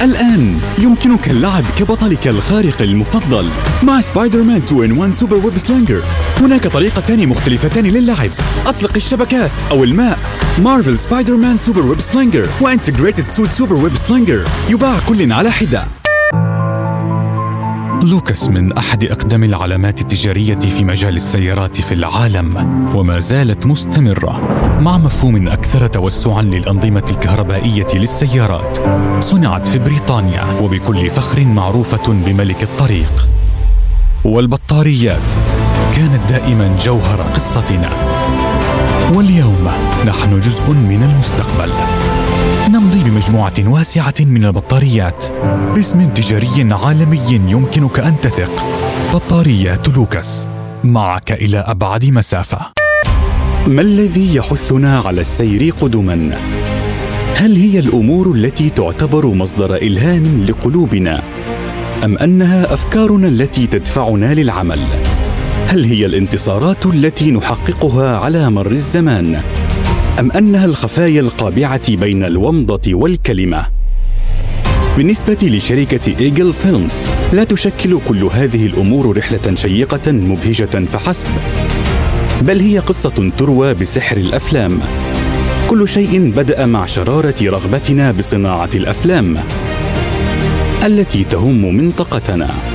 الآن يمكنك اللعب كبطلك الخارق المفضل مع سبايدر مان 2-in-1 سوبر ويب سلانجر. هناك طريقتان مختلفتان للعب: أطلق الشبكات أو الماء. مارفل سبايدر مان سوبر ويب سلانجر وإنتجريتد سوت سوبر ويب سلانجر يباع كل على حدة. لوكاس من أحد أقدم العلامات التجارية في مجال السيارات في العالم، وما زالت مستمرة مع مفهوم أكثر توسعاً للأنظمة الكهربائية للسيارات. صنعت في بريطانيا وبكل فخر معروفة بملك الطريق. والبطاريات كانت دائماً جوهر قصتنا، واليوم نحن جزء من المستقبل. نمضي بمجموعة واسعة من البطاريات باسم تجاري عالمي يمكنك أن تثق. بطاريات لوكاس، معك إلى أبعد مسافة. ما الذي يحثنا على السير قدما؟ هل هي الأمور التي تعتبر مصدر إلهام لقلوبنا؟ أم أنها أفكارنا التي تدفعنا للعمل؟ هل هي الانتصارات التي نحققها على مر الزمان؟ أم أنها الخفايا القابعة بين الومضة والكلمة؟ بالنسبة لشركة إيجل فيلمز، لا تشكل كل هذه الأمور رحلة شيقة مبهجة فحسب، بل هي قصة تروى بسحر الأفلام. كل شيء بدأ مع شرارة رغبتنا بصناعة الأفلام التي تهم منطقتنا.